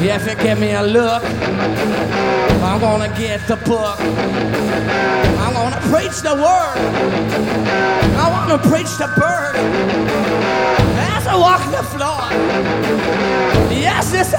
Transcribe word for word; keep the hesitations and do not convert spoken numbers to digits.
If you give me a look, I'm gonna get the book. I'm gonna preach the word. I wanna preach the bird as I walk the floor. Yes, this